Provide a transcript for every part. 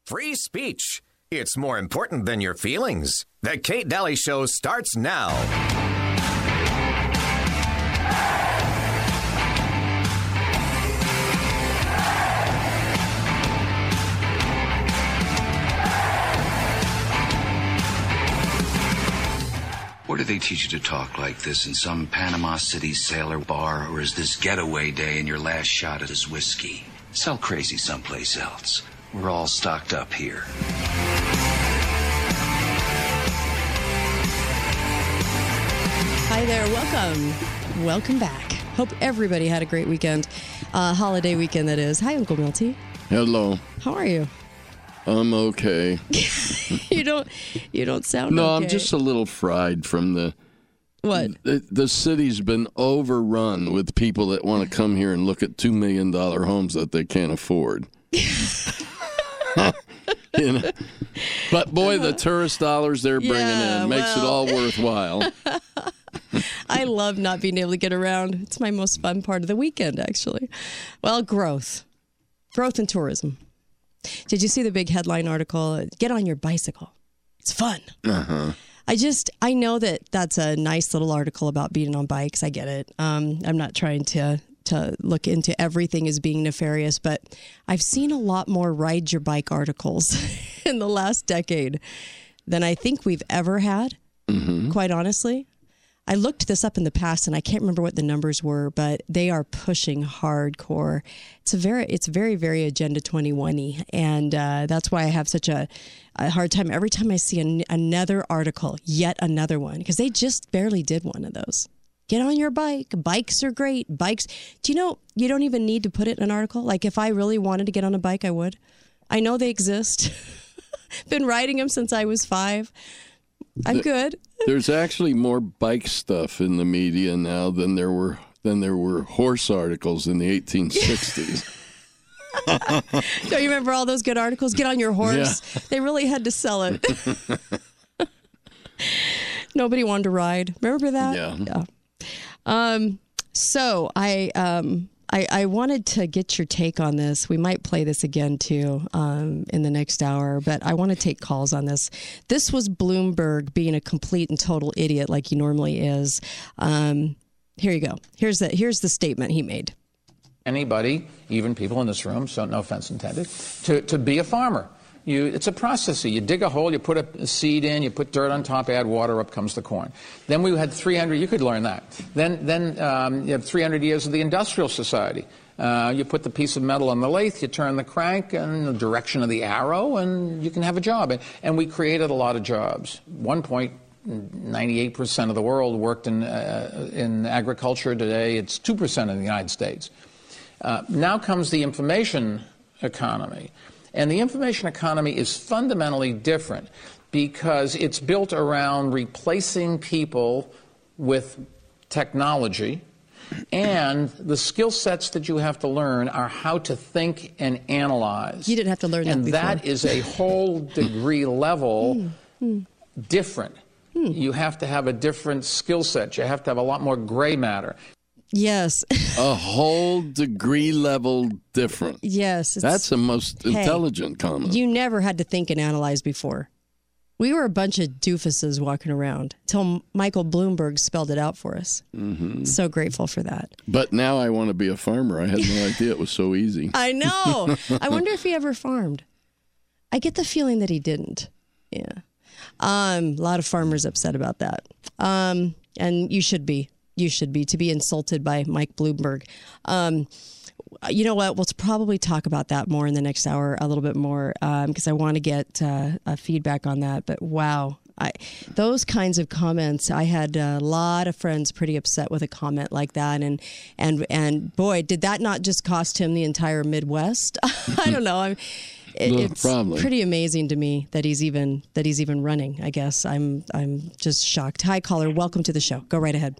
Free speech. It's more important than your feelings. The Kate Daly Show starts now. Where do they teach you to talk like this? In some Panama City sailor bar? Or is this getaway day and your last shot at his whiskey? Sell crazy someplace else. We're all stocked up here. Hi there. Welcome back. Hope everybody had a great weekend. Holiday weekend, that is. Hi, Uncle Milty. Hello. How are you? I'm okay. You don't sound No, okay. I'm just a little fried from the... What? The city's been overrun with people that want to come here and look at $2 million homes that they can't afford. You know? But boy, the tourist dollars they're bringing in makes it all worthwhile. I love not being able to get around. It's my most fun part of the weekend, actually. Well, growth in tourism. Did you see the big headline article? Get on your bicycle. It's fun. Uh-huh. I know that that's a nice little article about being on bikes. I get it. I'm not trying to look into everything as being nefarious, but I've seen a lot more ride your bike articles in the last decade than I think we've ever had, quite honestly. I looked this up in the past, and I can't remember what the numbers were, but they are pushing hardcore. It's very, very Agenda 2020, and that's why I have such a hard time every time I see another article, yet another one, because they just barely did one of those. Get on your bike. Bikes are great. Bikes. Do you know you don't even need to put it in an article? Like if I really wanted to get on a bike, I would. I know they exist. Been riding them since I was 5. I'm good. There's actually more bike stuff in the media now than there were horse articles in the 1860s. Don't you remember all those good articles? Get on your horse. Yeah. They really had to sell it. Nobody wanted to ride. Remember that? Yeah. So I wanted to get your take on this. We might play this again too in the next hour, but I want to take calls on this. This was Bloomberg being a complete and total idiot like he normally is. Here you go. Here's the statement he made. Anybody, even people in this room, so no offense intended, to be a farmer. It's a process. You dig a hole, you put a seed in, you put dirt on top, add water, up comes the corn. Then we had 300, you could learn that. Then you have 300 years of the Industrial Society. You put the piece of metal on the lathe, you turn the crank in the direction of the arrow, and you can have a job. And we created a lot of jobs. 98% of the world worked in agriculture. Today, it's 2% in the United States. Now comes the information economy. And the information economy is fundamentally different because it's built around replacing people with technology, and the skill sets that you have to learn are how to think and analyze. You didn't have to learn that before. And that is a whole degree level different. You have to have a different skill set. You have to have a lot more gray matter. Yes. A whole degree level different. Yes. That's the most intelligent comment. You never had to think and analyze before. We were a bunch of doofuses walking around until Michael Bloomberg spelled it out for us. Mm-hmm. So grateful for that. But now I want to be a farmer. I had no idea it was so easy. I know. I wonder if he ever farmed. I get the feeling that he didn't. Yeah. A lot of farmers upset about that. And you should be. You should be, to be insulted by Mike Bloomberg. You know what? We'll probably talk about that more in the next hour, a little bit more, because I want to get feedback on that. But wow, those kinds of comments, I had a lot of friends pretty upset with a comment like that. And boy, did that not just cost him the entire Midwest? I don't know. It's pretty amazing to me that he's even running. I guess I'm just shocked. Hi, caller. Welcome to the show. Go right ahead.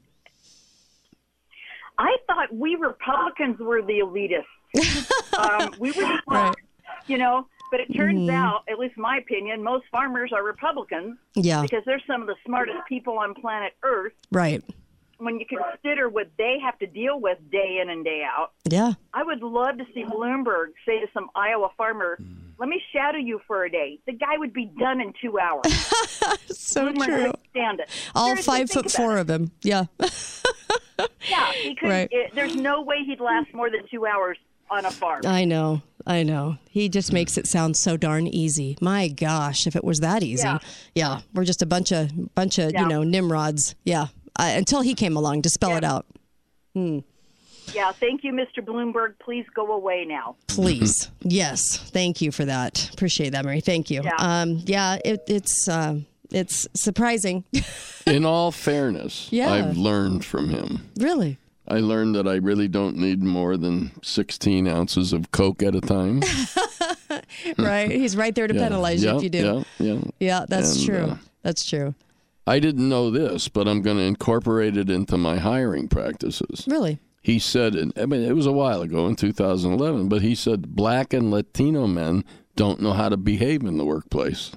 I thought we Republicans were the elitists. We were smart, right. But it turns out, at least in my opinion, most farmers are Republicans. Yeah. Because they're some of the smartest people on planet Earth. Right. When you consider what they have to deal with day in and day out. Yeah. I would love to see Bloomberg say to some Iowa farmer, let me shadow you for a day. The guy would be done in 2 hours. So Bloomer true. couldn't stand it. All Seriously, 5'4" of him. Yeah. Yeah, he couldn't. Right. There's no way he'd last more than 2 hours on a farm. I know. He just makes it sound so darn easy. My gosh, if it was that easy. Yeah. We're just a bunch of Nimrods. Yeah. Until he came along to spell it out. Yeah, thank you, Mr. Bloomberg. Please go away now. Please. Yes. Thank you for that. Appreciate that, Mary. Thank you. Yeah. It's surprising. In all fairness, Yeah. I've learned from him. Really? I learned that I really don't need more than 16 ounces of Coke at a time. Right. He's right there to penalize you if you do. Yeah, that's true. That's true. I didn't know this, but I'm going to incorporate it into my hiring practices. Really? He said, it was a while ago in 2011, but he said black and Latino men don't know how to behave in the workplace.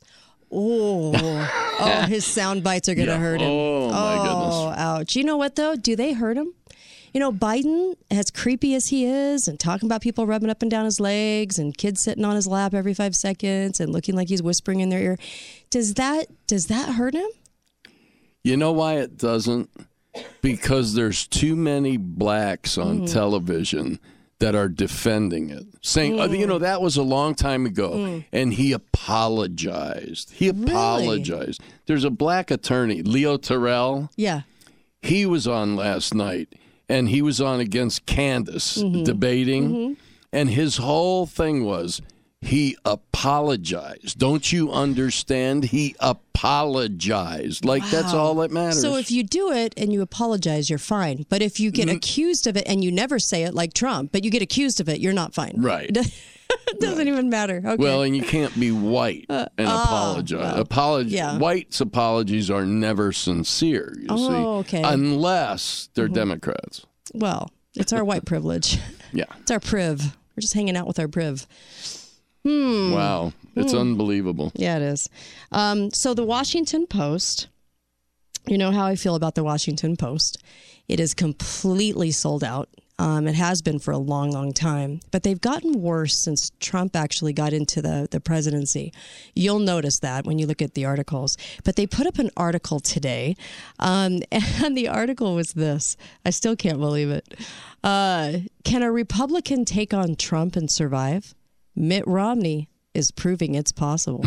Oh, his sound bites are going to hurt him. Oh, my goodness. Oh, ouch. You know what, though? Do they hurt him? You know, Biden, as creepy as he is, and talking about people rubbing up and down his legs and kids sitting on his lap every 5 seconds and looking like he's whispering in their ear, does that hurt him? You know why it doesn't? Because there's too many blacks on television that are defending it, saying, that was a long time ago, and he apologized. He apologized. Really? There's a black attorney, Leo Terrell. Yeah. He was on last night, and he was on against Candace debating, and his whole thing was, he apologized. Don't you understand? He apologized. Like, that's all that matters. So if you do it and you apologize, you're fine. But if you get accused of it and you never say it like Trump, but you get accused of it, you're not fine. Right. It doesn't even matter. Okay. Well, and you can't be white and apologize. White's apologies are never sincere, you see. Okay. Unless they're Democrats. Well, it's our white privilege. Yeah. It's our priv. We're just hanging out with our priv. Wow. It's unbelievable. Yeah, it is. So the Washington Post, you know how I feel about the Washington Post. It is completely sold out. It has been for a long, long time. But they've gotten worse since Trump actually got into the presidency. You'll notice that when you look at the articles. But they put up an article today, and the article was this. I still can't believe it. Can a Republican take on Trump and survive? Mitt Romney is proving it's possible.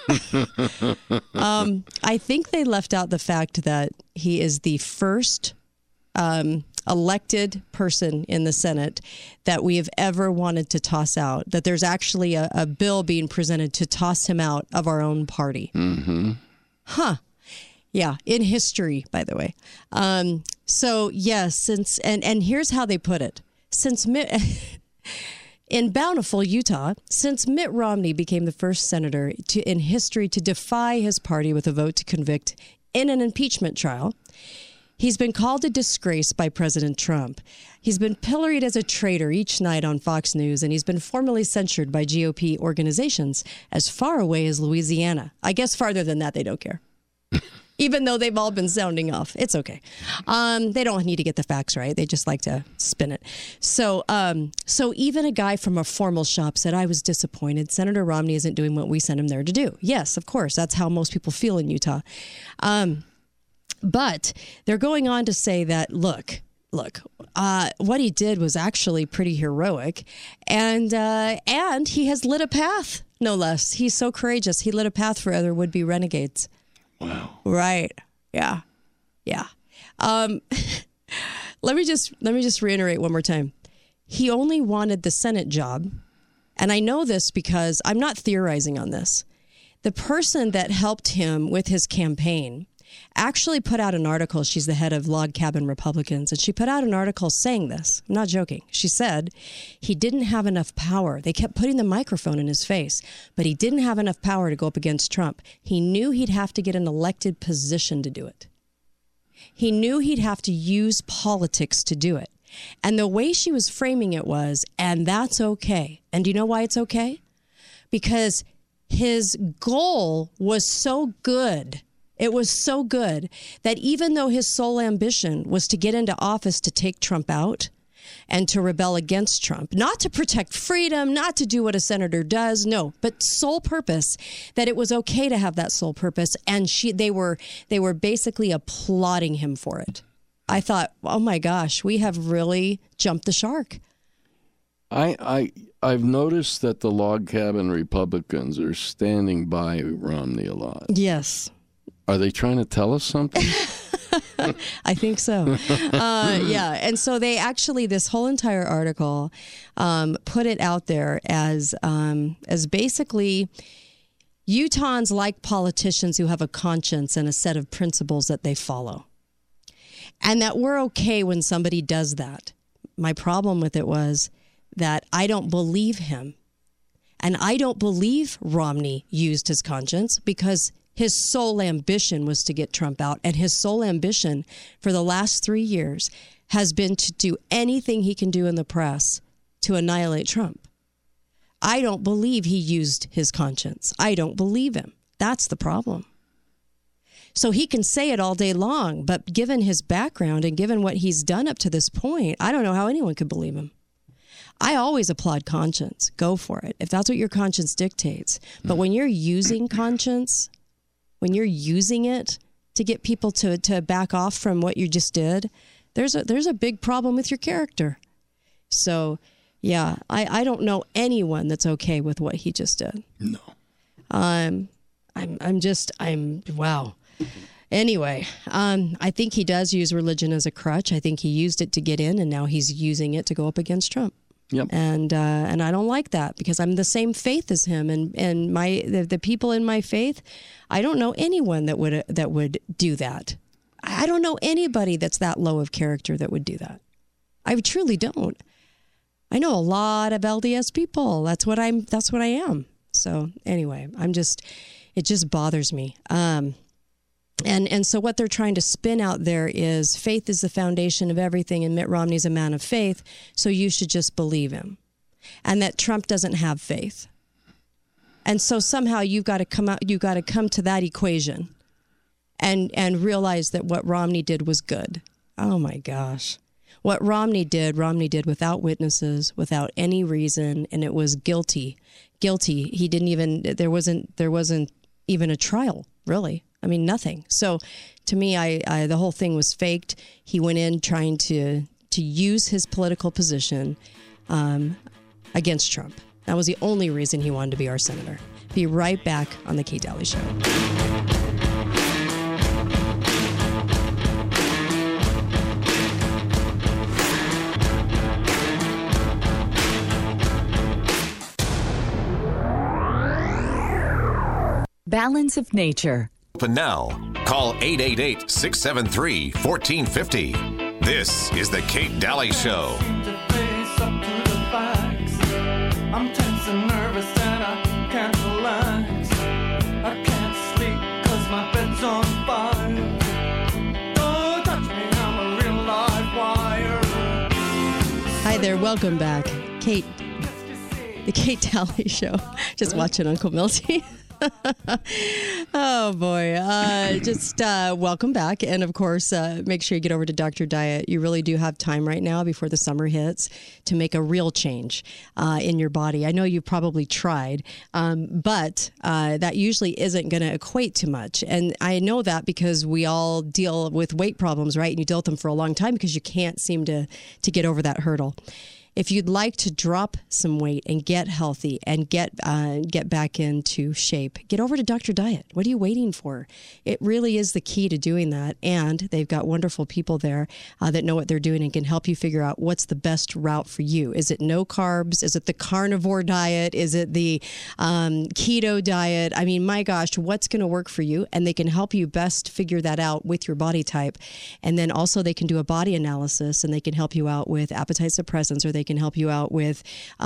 I think they left out the fact that he is the first elected person in the Senate that we have ever wanted to toss out, that there's actually a bill being presented to toss him out of our own party. Huh. Yeah, in history, by the way. So, yes, and here's how they put it. In Bountiful, Utah, since Mitt Romney became the first senator in history to defy his party with a vote to convict in an impeachment trial, he's been called a disgrace by President Trump. He's been pilloried as a traitor each night on Fox News, and he's been formally censured by GOP organizations as far away as Louisiana. I guess farther than that, they don't care. Even though they've all been sounding off. It's okay. They don't need to get the facts right. They just like to spin it. So even a guy from a formal shop said, I was disappointed. Senator Romney isn't doing what we sent him there to do. Yes, of course. That's how most people feel in Utah. But they're going on to say that, look, what he did was actually pretty heroic. And he has lit a path, no less. He's so courageous. He lit a path for other would-be renegades. Wow. Right. Yeah. Let me just reiterate one more time. He only wanted the Senate job. And I know this because I'm not theorizing on this. The person that helped him with his campaign actually put out an article. She's the head of Log Cabin Republicans. And she put out an article saying this. I'm not joking. She said he didn't have enough power. They kept putting the microphone in his face, but he didn't have enough power to go up against Trump. He knew he'd have to get an elected position to do it. He knew he'd have to use politics to do it. And the way she was framing it was, and that's okay. And do you know why it's okay? Because his goal was so good. It was so good that even though his sole ambition was to get into office to take Trump out, and to rebel against Trump, not to protect freedom, not to do what a senator does, no, but sole purpose, that it was okay to have that sole purpose, and they were basically applauding him for it. I thought, oh my gosh, we have really jumped the shark. I've noticed that the log cabin Republicans are standing by Romney a lot. Yes. Are they trying to tell us something? I think so. Yeah. And so they actually, this whole entire article put it out there as basically Utahns like politicians who have a conscience and a set of principles that they follow. And that we're okay when somebody does that. My problem with it was that I don't believe him. And I don't believe Romney used his conscience because his sole ambition was to get Trump out. And his sole ambition for the last 3 years has been to do anything he can do in the press to annihilate Trump. I don't believe he used his conscience. I don't believe him. That's the problem. So he can say it all day long, but given his background and given what he's done up to this point, I don't know how anyone could believe him. I always applaud conscience. Go for it, if that's what your conscience dictates. But when you're using conscience, when you're using it to get people to back off from what you just did, there's a big problem with your character. So, yeah, I don't know anyone that's okay with what he just did. No. Wow. Anyway, I think he does use religion as a crutch. I think he used it to get in, and now he's using it to go up against Trump. Yep. And I don't like that because I'm the same faith as him, and the people in my faith, I don't know anyone that would do that. I don't know anybody that's that low of character that would do that. I truly don't. I know a lot of LDS people. That's what I am. So anyway, it just bothers me. And so what they're trying to spin out there is faith is the foundation of everything, and Mitt Romney's a man of faith, so you should just believe him. And that Trump doesn't have faith. And so somehow you've got to come to that equation and realize that what Romney did was good. Oh my gosh. What Romney did without witnesses, without any reason, and it was guilty. He didn't even, there wasn't even a trial, really. I mean, nothing. So to me, the whole thing was faked. He went in trying to use his political position against Trump. That was the only reason he wanted to be our senator. Be right back on The Kate Daly Show. Balance of Nature. Open now. Call 888-673-1450. This is The Kate Daly Show. I'm tense and nervous and I can't relax. I can't sleep 'cause my bed's on fire. Don't touch me, I'm a real live wire. Hi there, welcome back. Kate, The Kate Daly Show. Just watching Uncle Milty. Oh boy. Welcome back. And of course, make sure you get over to Dr. Diet. You really do have time right now before the summer hits to make a real change in your body. I know you've probably tried, but that usually isn't going to equate to much. And I know that because we all deal with weight problems, right? And you dealt with them for a long time because you can't seem to get over that hurdle. If you'd like to drop some weight and get healthy and get back into shape, get over to Dr. Diet. What are you waiting for? It really is the key to doing that. And they've got wonderful people there that know what they're doing and can help you figure out what's the best route for you. Is it no carbs? Is it the carnivore diet? Is it the keto diet? I mean, my gosh, what's going to work for you? And they can help you best figure that out with your body type. And then also they can do a body analysis and they can help you out with appetite suppressants, or they can help you out with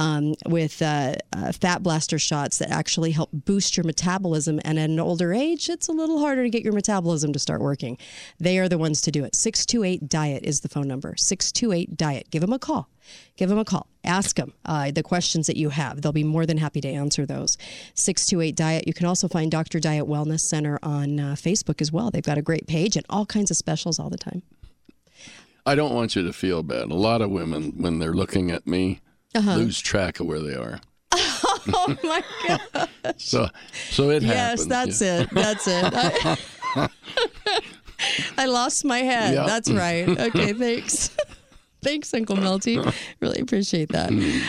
fat blaster shots that actually help boost your metabolism. And at an older age, it's a little harder to get your metabolism to start working. They are the ones to do it. 628-DIET is the phone number. 628-DIET. Give them a call. Ask them the questions that you have. They'll be more than happy to answer those. 628-DIET. You can also find Dr. Diet Wellness Center on Facebook as well. They've got a great page and all kinds of specials all the time. I don't want you to feel bad. A lot of women, when they're looking at me, lose track of where they are. Oh my God. So it happens. Yes, that's it. That's it. I lost my head. Yep. That's right. Okay, thanks. Thanks, Uncle Melty. Really appreciate that.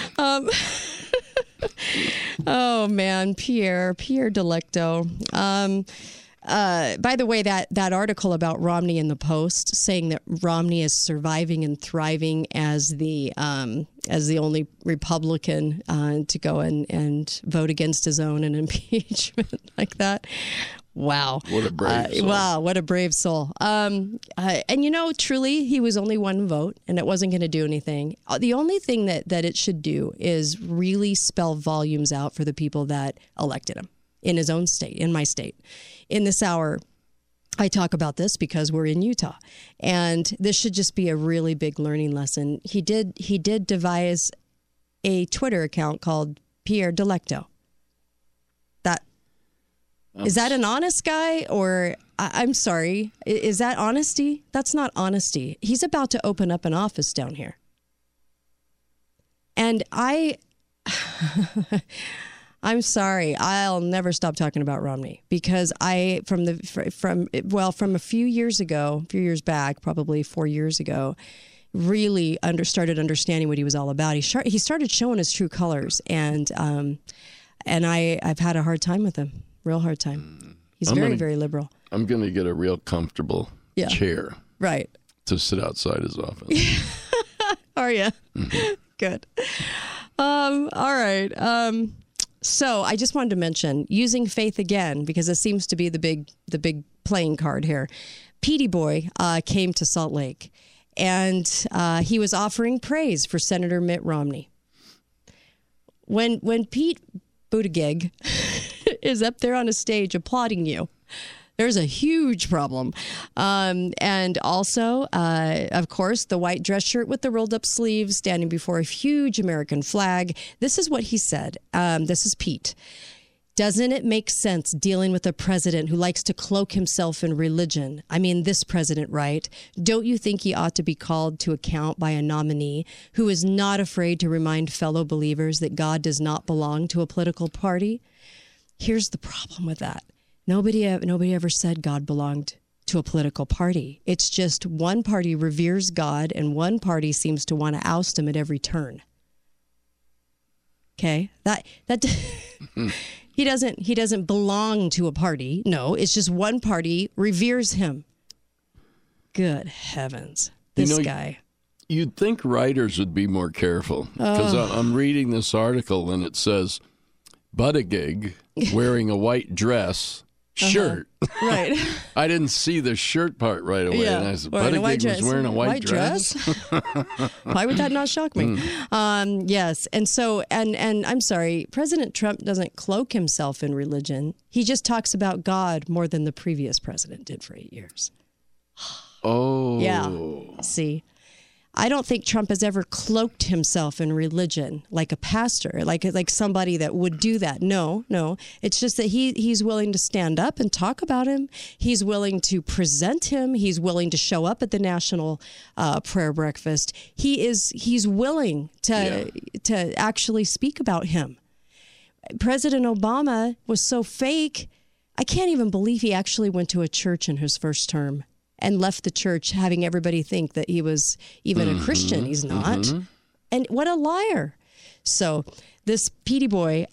Oh man, Pierre Delecto. By the way, that article about Romney in the Post saying that Romney is surviving and thriving as the only Republican to go and vote against his own in impeachment like that. Wow. What a brave soul. Wow, what a brave soul. And truly, he was only one vote, and it wasn't going to do anything. The only thing that it should do is really spell volumes out for the people that elected him in his own state, in my state. In this hour, I talk about this because we're in Utah, and this should just be a really big learning lesson. He did devise a Twitter account called Pierre Delecto. Is that an honest guy, or I'm sorry, is that honesty? That's not honesty. He's about to open up an office down here. And I'm sorry, I'll never stop talking about Romney because from a few years back, probably 4 years ago, really started understanding what he was all about. He started showing his true colors, and I've had a hard time with him. Real hard time. He's very liberal. I'm going to get a real comfortable chair. Right. To sit outside his office. Are you? Mm-hmm. Good. All right. So I just wanted to mention using faith again, because it seems to be the big playing card here. Petey Boy came to Salt Lake, and he was offering praise for Senator Mitt Romney. When Pete Buttigieg is up there on a stage applauding you, there's a huge problem. And also, of course, the white dress shirt with the rolled up sleeves standing before a huge American flag. This is what he said. This is Pete. Doesn't it make sense dealing with a president who likes to cloak himself in religion? I mean, this president, right? Don't you think he ought to be called to account by a nominee who is not afraid to remind fellow believers that God does not belong to a political party? Here's the problem with that. Nobody ever said God belonged to a political party. It's just one party reveres God and one party seems to want to oust him at every turn. Okay? That he doesn't belong to a party. No, it's just one party reveres him. Good heavens. This guy. You'd think writers would be more careful, because I'm reading this article and it says Buttigieg wearing a white dress shirt. Right. I didn't see the shirt part right away. Yeah. And I said, Buttigieg was wearing a white dress? Why would that not shock me? Yes. And so, and I'm sorry, President Trump doesn't cloak himself in religion. He just talks about God more than the previous president did for 8 years. Oh. Yeah. See? I don't think Trump has ever cloaked himself in religion like a pastor, like somebody that would do that. No. It's just that he's willing to stand up and talk about him. He's willing to present him. He's willing to show up at the national prayer breakfast. He's willing to actually speak about him. President Obama was so fake. I can't even believe he actually went to a church in his first term and left the church having everybody think that he was even a Christian. He's not. Mm-hmm. And what a liar. So this Petey Boy,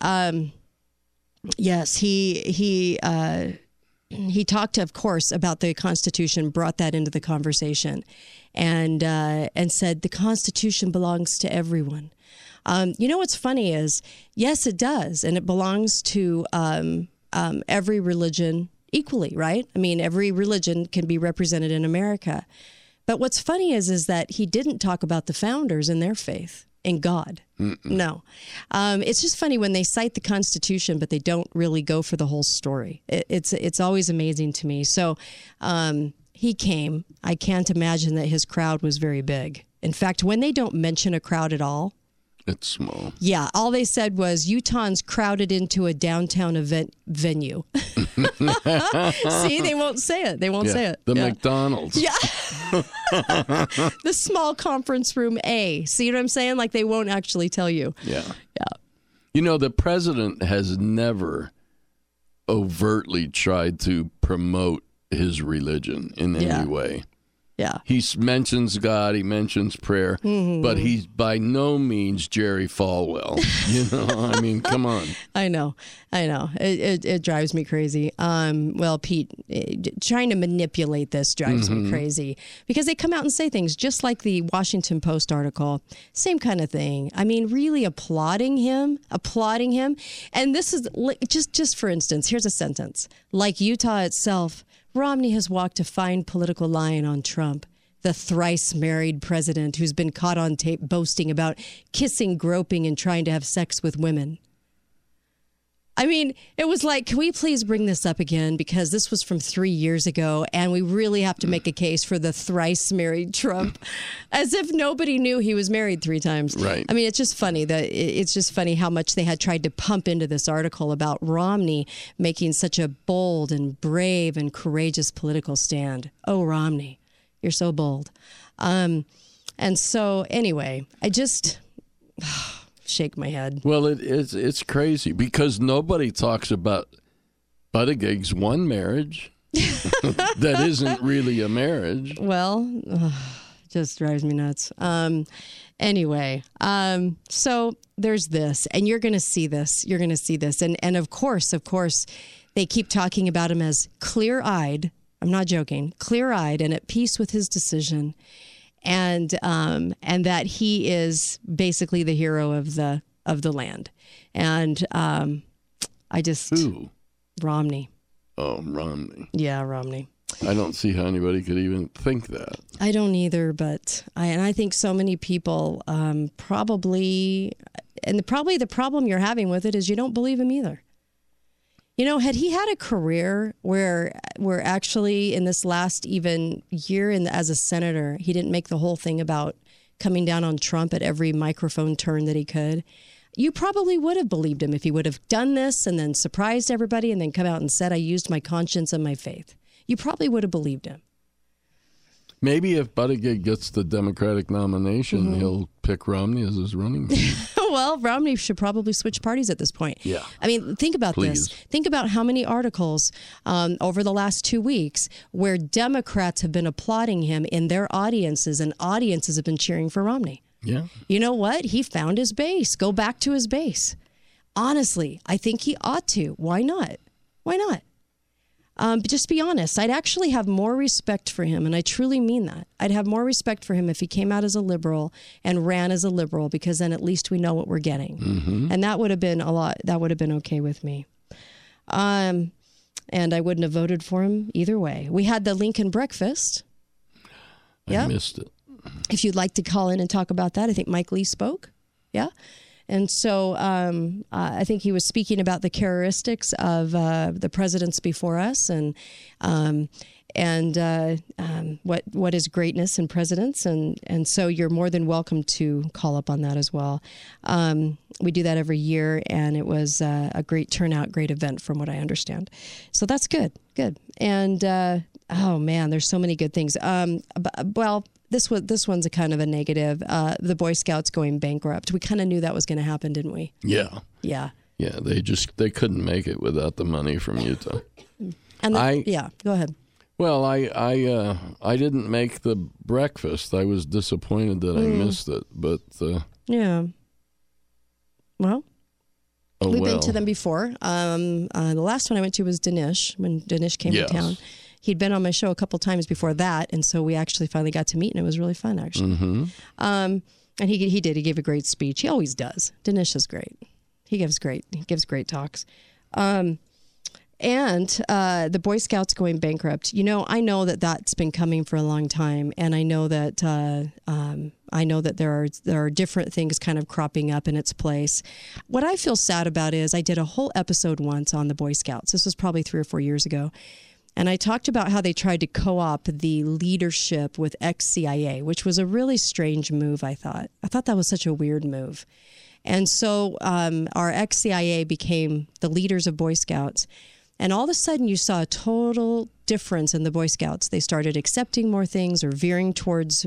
yes, he talked, of course, about the Constitution, brought that into the conversation, and said the Constitution belongs to everyone. You know what's funny is, yes, it does, and it belongs to every religion equally, right? I mean, every religion can be represented in America. But what's funny is that he didn't talk about the founders and their faith in God. Mm-mm. No. It's just funny when they cite the Constitution, but they don't really go for the whole story. It's always amazing to me. So he came. I can't imagine that his crowd was very big. In fact, when they don't mention a crowd at all, It's small. Yeah, all they said was Utahns crowded into a downtown event venue. See, they won't say it. They won't say it. The McDonald's. Yeah. The small conference room A. See what I'm saying? Like they won't actually tell you. Yeah. Yeah. You know, the president has never overtly tried to promote his religion in any way. Yeah. He mentions God, he mentions prayer, but he's by no means Jerry Falwell. You know, I mean, come on. I know. It drives me crazy. Well, Pete, trying to manipulate this drives me crazy because they come out and say things just like the Washington Post article, same kind of thing. I mean, really applauding him. And this is just for instance, here's a sentence. Like Utah itself, Romney has walked a fine political line on Trump, the thrice married president who's been caught on tape boasting about kissing, groping, and trying to have sex with women. I mean, it was like, can we please bring this up again? Because this was from 3 years ago, and we really have to make a case for the thrice married Trump, as if nobody knew he was married 3 times. Right. I mean, it's just funny it's just funny how much they had tried to pump into this article about Romney making such a bold and brave and courageous political stand. Oh, Romney, you're so bold. And so anyway, I just shake my head. Well, it's crazy because nobody talks about Buttigieg's one marriage that isn't really a marriage. Well, just drives me nuts. Anyway, so there's this, and you're going to see this. You're going to see this. And of course, they keep talking about him as clear-eyed. I'm not joking. Clear-eyed and at peace with his decision. And that he is basically the hero of the land. And I just... Who? Romney. Oh, Romney. Yeah, Romney. I don't see how anybody could even think that. I don't either, but I think so many people probably the problem you're having with it is you don't believe him either. You know, had he had a career where actually in this last even year as a senator, he didn't make the whole thing about coming down on Trump at every microphone turn that he could, you probably would have believed him if he would have done this and then surprised everybody and then come out and said, I used my conscience and my faith. You probably would have believed him. Maybe if Buttigieg gets the Democratic nomination, he'll pick Romney as his running mate. Well, Romney should probably switch parties at this point. Yeah. I mean, think about this. Think about how many articles over the last 2 weeks where Democrats have been applauding him in their audiences and audiences have been cheering for Romney. Yeah. You know what? He found his base. Go back to his base. Honestly, I think he ought to. Why not? Why not? But just be honest, I'd actually have more respect for him, and I truly mean that. I'd have more respect for him if he came out as a liberal and ran as a liberal, because then at least we know what we're getting. And that would have been that would have been okay with me. And I wouldn't have voted for him either way. We had the Lincoln breakfast. I missed it. If you'd like to call in and talk about that, I think Mike Lee spoke. Yeah. And so I think he was speaking about the characteristics of the presidents before us and what is greatness in presidents. And so you're more than welcome to call up on that as well. We do that every year, and it was a great turnout, great event from what I understand. So that's good. Good. And, oh, man, there's so many good things. Well, this one's a kind of a negative. The Boy Scouts going bankrupt. We kind of knew that was going to happen, didn't we? Yeah. Yeah. Yeah, they couldn't make it without the money from Utah. And go ahead. Well, I didn't make the breakfast. I was disappointed that I missed it, but yeah. Well, we've been to them before. The last one I went to was Dinesh, when Dinesh came to town. He'd been on my show a couple times before that, and so we actually finally got to meet, and it was really fun, actually. And he did. He gave a great speech. He always does. Dinesh is great. He gives great talks. And the Boy Scouts going bankrupt. You know, I know that that's been coming for a long time, and I know that there are different things kind of cropping up in its place. What I feel sad about is I did a whole episode once on the Boy Scouts. This was probably 3 or 4 years ago. And I talked about how they tried to co-opt the leadership with ex-CIA, which was a really strange move, I thought. I thought that was such a weird move. And so our ex-CIA became the leaders of Boy Scouts. And all of a sudden, you saw a total difference in the Boy Scouts. They started accepting more things or veering towards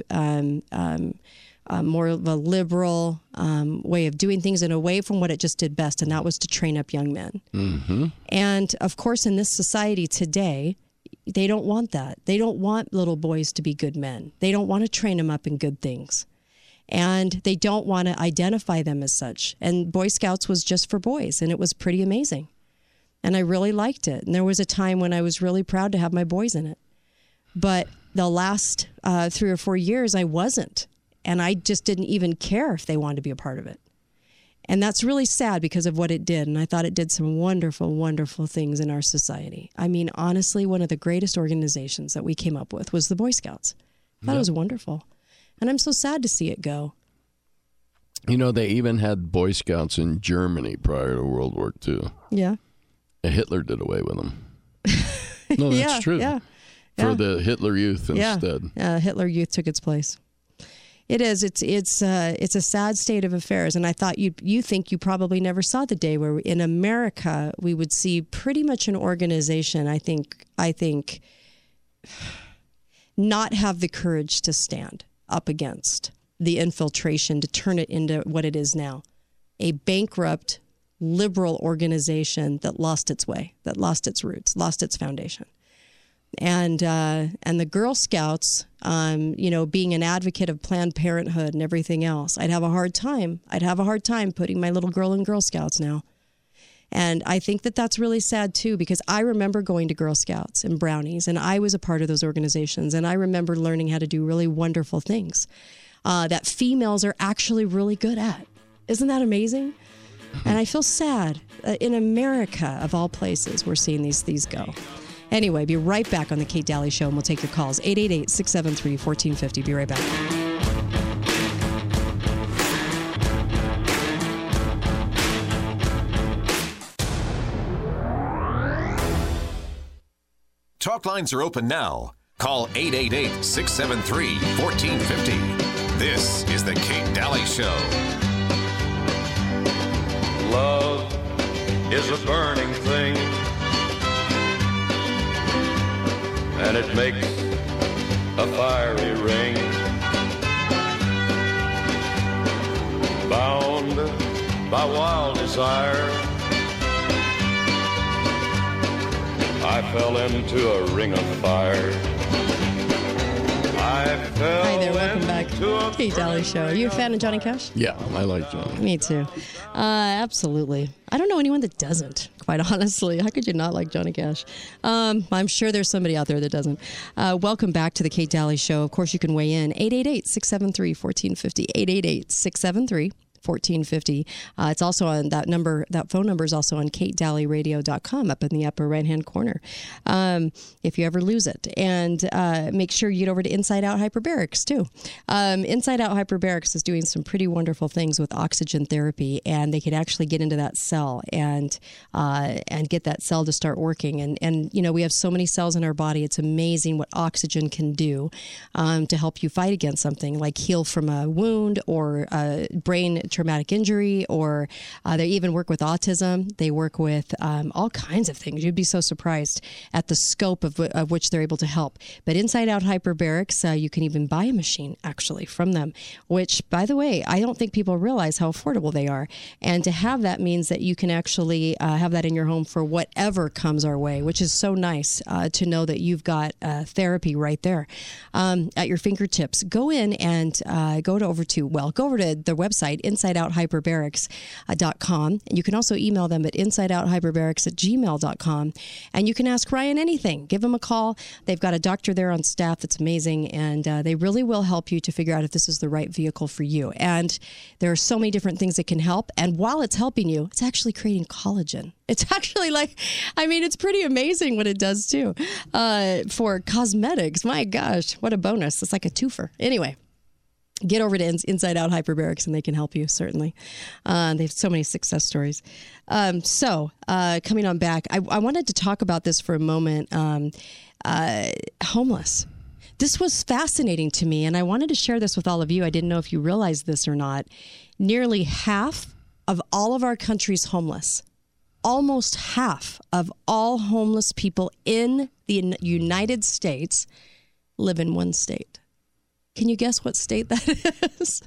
more of a liberal way of doing things and away from what it just did best, and that was to train up young men. Mm-hmm. And, of course, in this society today, they don't want that. They don't want little boys to be good men. They don't want to train them up in good things. And they don't want to identify them as such. And Boy Scouts was just for boys, and it was pretty amazing. And I really liked it. And there was a time when I was really proud to have my boys in it. But the last 3 or 4 years, I wasn't. And I just didn't even care if they wanted to be a part of it. And that's really sad because of what it did. And I thought it did some wonderful, wonderful things in our society. I mean, honestly, one of the greatest organizations that we came up with was the Boy Scouts. I thought it was wonderful. And I'm so sad to see it go. You know, they even had Boy Scouts in Germany prior to World War II. Yeah. And Hitler did away with them. No, that's true. Yeah. For the Hitler Youth instead. Yeah, Hitler Youth took its place. It is. It's a sad state of affairs, and I thought you think you probably never saw the day where in America we would see pretty much an organization. I think not have the courage to stand up against the infiltration to turn it into what it is now, a bankrupt liberal organization that lost its way, that lost its roots, lost its foundation. And the Girl Scouts, being an advocate of Planned Parenthood and everything else, I'd have a hard time putting my little girl in Girl Scouts now. And I think that that's really sad, too, because I remember going to Girl Scouts and Brownies, and I was a part of those organizations, and I remember learning how to do really wonderful things that females are actually really good at. Isn't that amazing? And I feel sad. In America, of all places, we're seeing these go. Anyway, be right back on the Kate Daly Show, and we'll take your calls. 888-673-1450. Be right back. Talk lines are open now. Call 888-673-1450. This is the Kate Daly Show. Love is a burning thing, and it makes a fiery ring. Bound by wild desire, I fell into a ring of fire. Hi there, welcome back. Kate Daly Show. Are you a fan of Johnny Cash? Yeah, I like Johnny. Me too. Absolutely. I don't know anyone that doesn't, quite honestly. How could you not like Johnny Cash? I'm sure there's somebody out there that doesn't. Welcome back to the Kate Daly Show. Of course, you can weigh in. 888-673-1450. 888-673-1450. It's also on that number. That phone number is also on katedalyradio.com up in the upper right-hand corner. If you ever lose it. And make sure you get over to Inside Out Hyperbarics, too. Inside Out Hyperbarics is doing some pretty wonderful things with oxygen therapy, and they could actually get into that cell and get that cell to start working. And we have so many cells in our body. It's amazing what oxygen can do to help you fight against something, like heal from a wound or a brain traumatic injury, or they even work with autism. They work with all kinds of things. You'd be so surprised at the scope of which they're able to help. But Inside Out Hyperbarics, you can even buy a machine actually from them, which, by the way, I don't think people realize how affordable they are. And to have that means that you can actually have that in your home for whatever comes our way, which is so nice to know that you've got therapy right there at your fingertips. Go in and go over to their website, InsideOutHyperbarics.com. And you can also email them at InsideOutHyperbarics@gmail.com. And you can ask Ryan anything. Give them a call. They've got a doctor there on staff that's amazing, and they really will help you to figure out if this is the right vehicle for you. And there are so many different things that can help. And while it's helping you, it's actually creating collagen. It's actually it's pretty amazing what it does, too. For cosmetics, my gosh, what a bonus. It's like a twofer. Anyway. get over to Inside Out Hyperbarics and they can help you, certainly. They have so many success stories. Coming on back, I wanted to talk about this for a moment. Homeless. This was fascinating to me, and I wanted to share this with all of you. I didn't know if you realized this or not. Nearly half of all of our country's homeless. Almost half of all homeless people in the United States live in one state. Can you guess what state that is?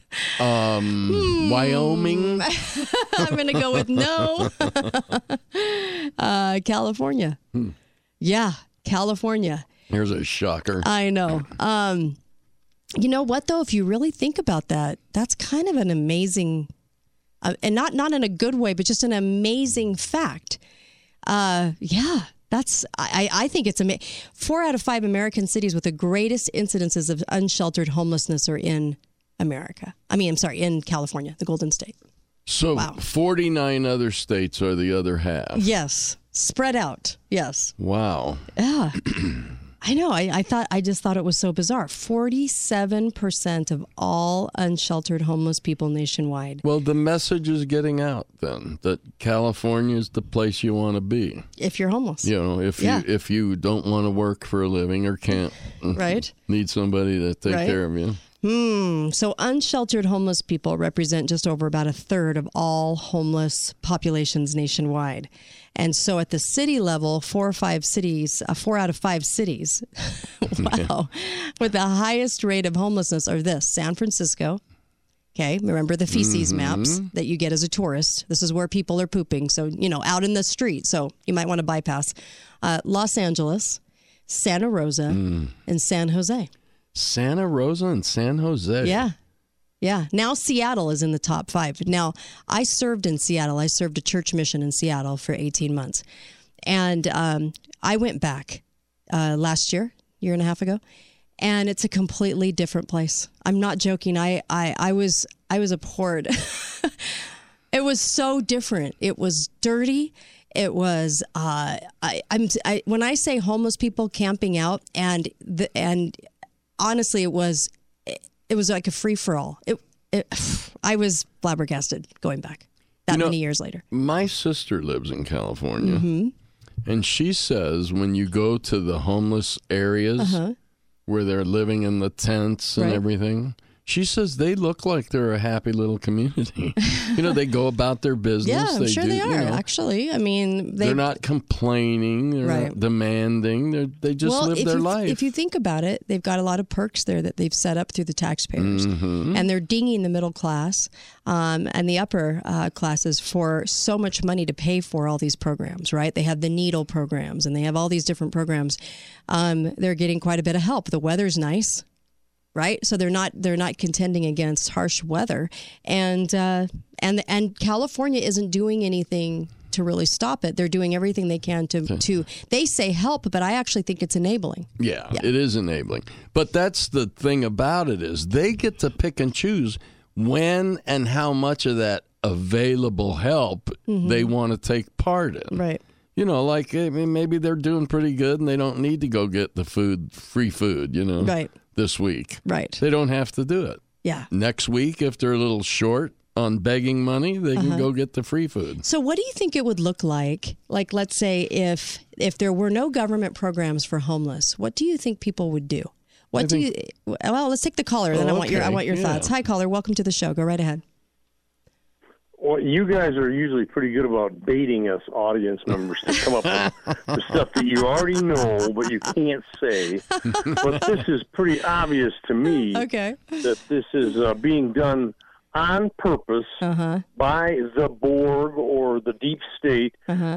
Wyoming? I'm going to go with no. California. Yeah, California. Here's a shocker. I know. You know what, though? If you really think about that, that's kind of an amazing, and not in a good way, but just an amazing fact. Yeah. I think it's amazing. 4 out of 5 American cities with the greatest incidences of unsheltered homelessness are in America. In California, the Golden State. So 49 other states are the other half. Yes. Spread out. Yes. Wow. Yeah. I know. I just thought it was so bizarre. 47% of all unsheltered homeless people nationwide. Well, the message is getting out then that California is the place you want to be if you're homeless. If you don't want to work for a living or can't, right? Need somebody to take care of you. So unsheltered homeless people represent just over about a third of all homeless populations nationwide. And so at the city level, 4 out of 5 cities, wow, with the highest rate of homelessness are San Francisco. Okay, remember the feces maps that you get as a tourist. This is where people are pooping. So, out in the street. So you might want to bypass. Los Angeles, Santa Rosa, and San Jose. Santa Rosa and San Jose. Yeah. Now Seattle is in the top 5. Now, I served in Seattle. I served a church mission in Seattle for 18 months. And I went back last year and a half ago, and it's a completely different place. I'm not joking. I was abhorred. It was so different. It was dirty. It was when I say homeless people camping out and honestly, it was like a free-for-all. I was flabbergasted going back many years later. My sister lives in California, and she says when you go to the homeless areas where they're living in the tents and everything, she says they look like they're a happy little community. They go about their business. Yeah, I'm sure they are, actually. They're not complaining. They're not demanding. They just live their life. If you think about it, they've got a lot of perks there that they've set up through the taxpayers. And they're dinging the middle class and the upper classes for so much money to pay for all these programs, right? They have the needle programs and they have all these different programs. They're getting quite a bit of help. The weather's nice. Right, so they're not contending against harsh weather, and California isn't doing anything to really stop it. They're doing everything they can to. They say help, but I actually think it's enabling. Yeah, it is enabling. But that's the thing about it is they get to pick and choose when and how much of that available help they want to take part in. Right. Maybe they're doing pretty good and they don't need to go get the free food. Right. This week. Right. They don't have to do it. Yeah. Next week, if they're a little short on begging money, they can go get the free food. So what do you think it would look like? Like, let's say if there were no government programs for homeless, what do you think people would do? Well, let's take the caller. Then I want your thoughts. Hi, caller. Welcome to the show. Go right ahead. Well, you guys are usually pretty good about baiting us audience members to come up with the stuff that you already know, but you can't say. But this is pretty obvious to me that this is being done on purpose by the Borg or the deep state.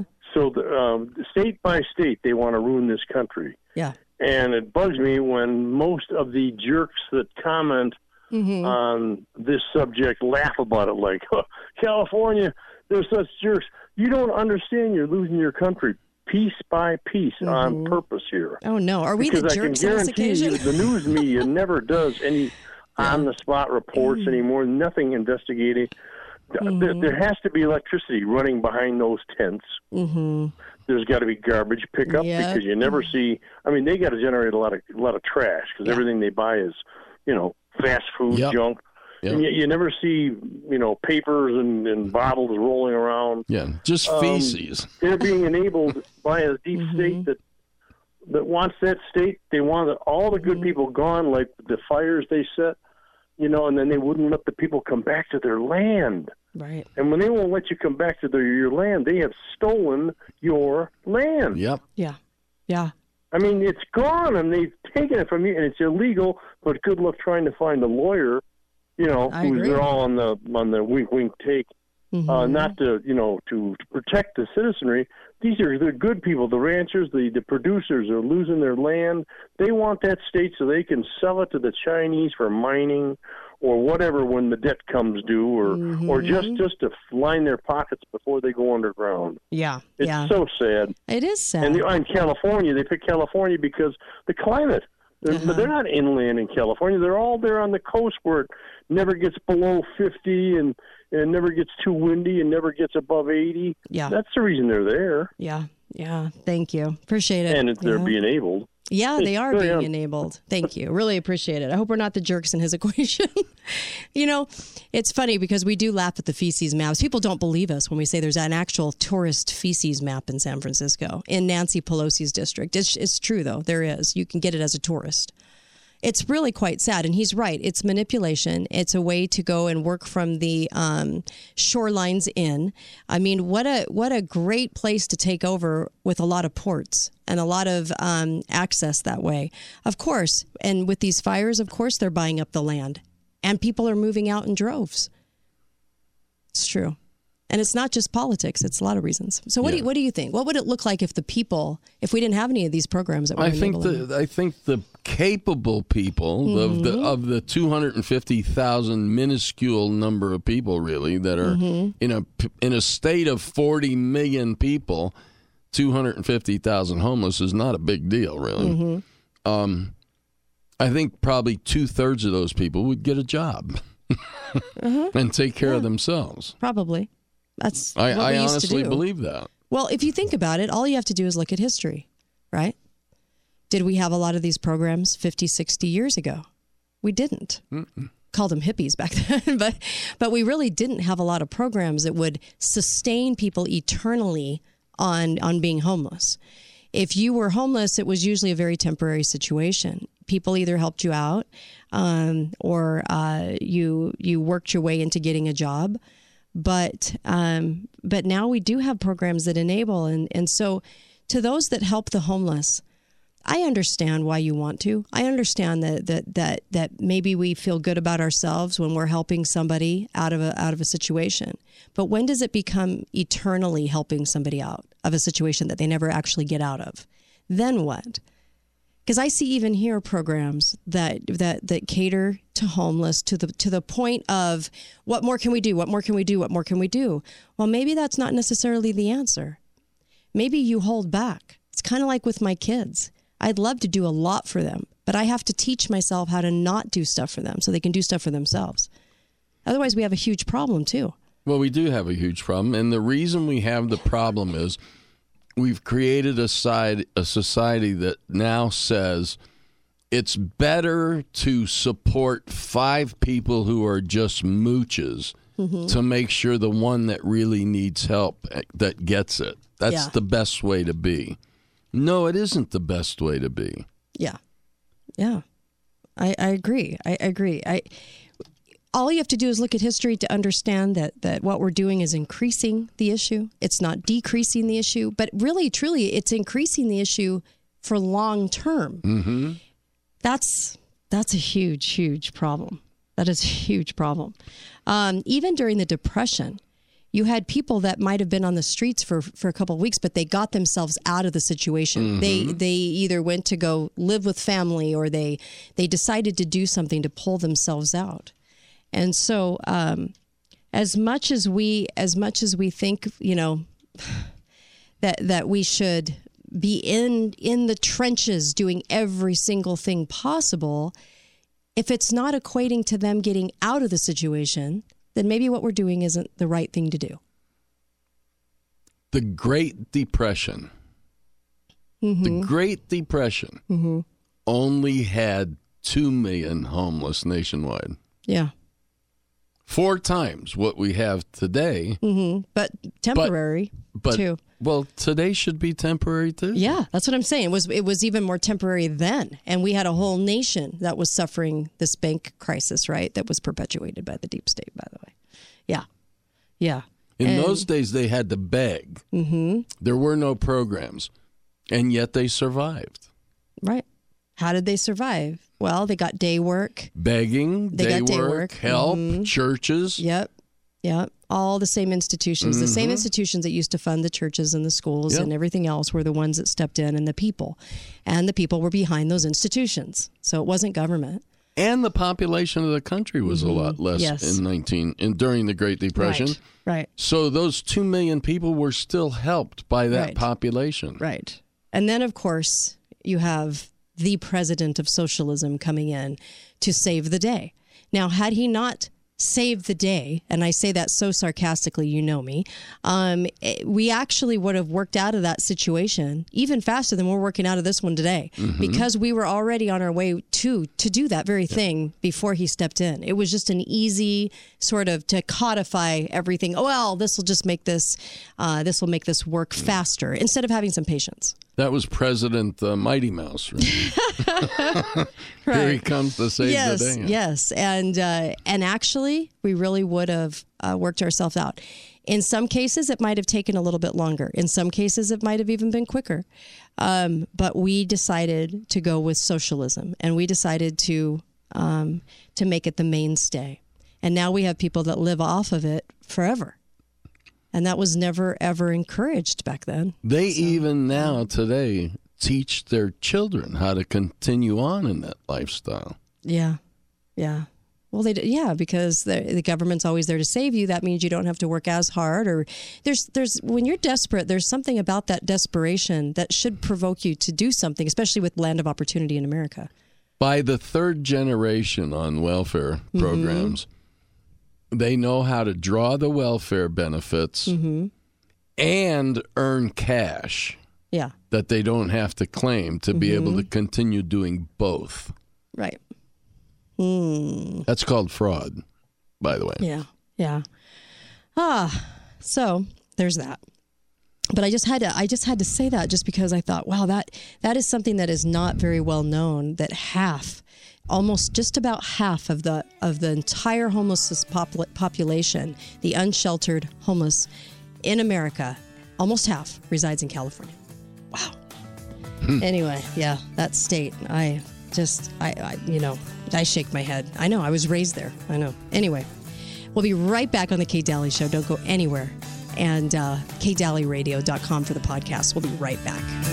So state by state, they want to ruin this country. Yeah. And it bugs me when most of the jerks that comment on this subject laugh about it like, California, they're such jerks. You don't understand. You're losing your country piece by piece on purpose here. Oh, no. Are we the jerks on this occasion? Because I can guarantee you the news media never does any on-the-spot reports anymore, nothing investigating. There has to be electricity running behind those tents. There's got to be garbage pickup because you never see. They got to generate a lot of trash because everything they buy is, fast food junk. Yep. And you never see, papers and bottles rolling around. Yeah, just feces. They're being enabled by a deep state that wants that state. They want all the good people gone, like the fires they set, and then they wouldn't let the people come back to their land. Right. And when they won't let you come back to your land, they have stolen your land. Yep. Yeah. Yeah. I mean, it's gone, and they've taken it from you, and it's illegal. But good luck trying to find a lawyer, they're all on the wink take, not to to protect the citizenry. These are the good people, the ranchers, the producers are losing their land. They want that state so they can sell it to the Chinese for mining or whatever when the debt comes due, or just to line their pockets before they go underground. Yeah, it's so sad. It is sad. And in California, they pick California because the climate. They're not inland in California. They're all there on the coast where it never gets below 50 and it never gets too windy and never gets above 80. Yeah. That's the reason they're there. Yeah. Yeah. Thank you. Appreciate it. And they're being enabled. Yeah, they are being enabled. Thank you. Really appreciate it. I hope we're not the jerks in his equation. It's funny because we do laugh at the feces maps. People don't believe us when we say there's an actual tourist feces map in San Francisco, in Nancy Pelosi's district. It's true, though. There is. You can get it as a tourist. It's really quite sad, and he's right. It's manipulation. It's a way to go and work from the shorelines in. I mean, what a great place to take over with a lot of ports and a lot of access that way. Of course, and with these fires, of course, they're buying up the land, and people are moving out in droves. It's true. And it's not just politics; it's a lot of reasons. So, what do you think? What would it look like if we didn't have any of these programs that were enabling? I think the capable people of the 250,000 minuscule number of people really that are in a state of 40 million people, 250,000 homeless is not a big deal really. I think probably 2/3 of those people would get a job and take care of themselves. Probably. That's what I we used honestly to do. believe that. Well, if you think about it, all you have to do is look at history, right? Did we have a lot of these programs 50, 60 years ago? We didn't. Called them hippies back then, but we really didn't have a lot of programs that would sustain people eternally on being homeless. If you were homeless, it was usually a very temporary situation. People either helped you out or you worked your way into getting a job. But now we do have programs that enable. And so to those that help the homeless, I understand why you want to. I understand that maybe we feel good about ourselves when we're helping somebody out of a situation. But when does it become eternally helping somebody out of a situation that they never actually get out of? Then what? Because I see even here programs that cater to homeless to the point of what more can we do? What more can we do? What more can we do? Well, maybe that's not necessarily the answer. Maybe you hold back. It's kind of like with my kids. I'd love to do a lot for them, but I have to teach myself how to not do stuff for them so they can do stuff for themselves. Otherwise, we have a huge problem too. Well, we do have a huge problem, and the reason we have the problem is we've created a society that now says it's better to support 5 people who are just mooches to make sure the one that really needs help that gets it. That's the best way to be. No, it isn't the best way to be. Yeah. I agree. I agree. All you have to do is look at history to understand that what we're doing is increasing the issue. It's not decreasing the issue, but really, truly, it's increasing the issue for long term. That's a huge, huge problem. That is a huge problem. Even during the Depression, you had people that might have been on the streets for a couple of weeks, but they got themselves out of the situation. They either went to go live with family or they decided to do something to pull themselves out. And so, as much as we think, that we should be in the trenches doing every single thing possible, if it's not equating to them getting out of the situation, then maybe what we're doing isn't the right thing to do. The Great Depression. The Great Depression only had 2 million homeless nationwide. Yeah. 4 times what we have today. Mm-hmm. But temporary, too. Well, today should be temporary, too. Yeah, that's what I'm saying. It was even more temporary then. And we had a whole nation that was suffering this bank crisis, right? That was perpetuated by the deep state, by the way. Yeah. Yeah. In those days, they had to beg. Mm-hmm. There were no programs, and yet they survived. Right. How did they survive? Well, they got day work. Begging, day work, help, churches. Yep. All the same institutions. The same institutions that used to fund the churches and the schools and everything else were the ones that stepped in, and the people. And the people were behind those institutions. So it wasn't government. And the population of the country was a lot less during the Great Depression. Right. So those 2 million people were still helped by that population. Right. And then, of course, you have the president of socialism coming in to save the day. Now, had he not saved the day, and I say that so sarcastically, you know me, we actually would have worked out of that situation even faster than we're working out of this one today, because we were already on our way to do that very thing before he stepped in. It was just an easy sort of to codify everything. Oh, well, this will just make this work faster instead of having some patience. That was President Mighty Mouse, right? Here he comes to save the day. Yes, and actually, we really would have worked ourselves out. In some cases, it might have taken a little bit longer. In some cases, it might have even been quicker. But we decided to go with socialism, and we decided to make it the mainstay. And now we have people that live off of it forever. And that was never, ever encouraged back then. They even now, today, teach their children how to continue on in that lifestyle. Yeah. Well, because the government's always there to save you. That means you don't have to work as hard. Or there's when you're desperate, there's something about that desperation that should provoke you to do something, especially with land of opportunity in America. By the third generation on welfare programs, they know how to draw the welfare benefits and earn cash that they don't have to claim to be able to continue doing both. Right. That's called fraud, by the way. Yeah. So there's that. But I just had to say that just because I thought, wow, that is something that is not very well known, that almost just about half of the entire homeless population, the unsheltered homeless in America, almost half resides in California. Wow. Anyway, that state, I shake my head. I know, I was raised there. I know. Anyway, we'll be right back on the Kate Daly Show. Don't go anywhere. And KateDalyRadio.com for the podcast. We'll be right back.